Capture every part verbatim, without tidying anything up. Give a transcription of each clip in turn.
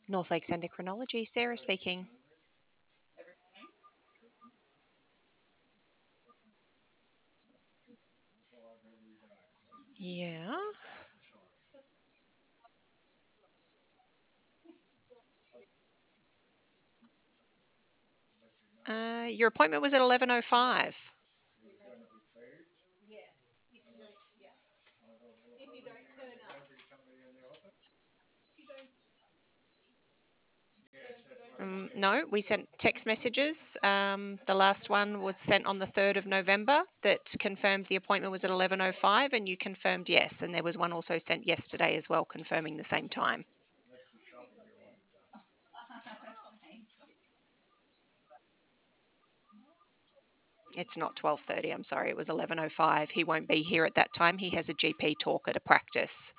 North Lakes Endocrinology, Sarah speaking. Yeah. Uh, your appointment was at eleven oh five. Um, no, we sent text messages. Um, the last one was sent on the third of November that confirmed the appointment was at eleven oh five, and you confirmed yes. And there was one also sent yesterday as well confirming the same time. It's not twelve thirty, I'm sorry, it was eleven oh five. He won't be here at that time. He has a G P talk at a practice.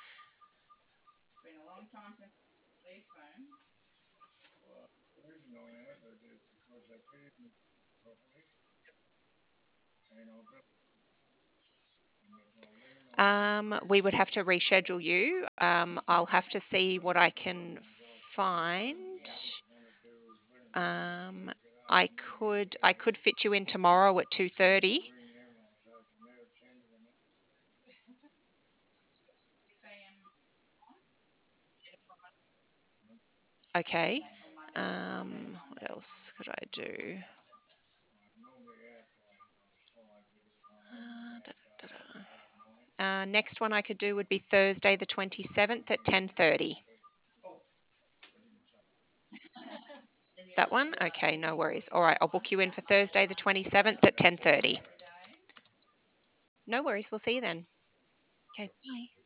Um, we would have to reschedule you. Um, I'll have to see what I can find. Um, I could I could fit you in tomorrow at two thirty. Okay. Um, what else could I do? Uh, da, da, da, da. Uh, next one I could do would be Thursday the twenty-seventh at ten thirty. That one? Okay, no worries. All right, I'll book you in for Thursday the twenty-seventh at ten thirty. No worries. We'll see you then. Okay, bye.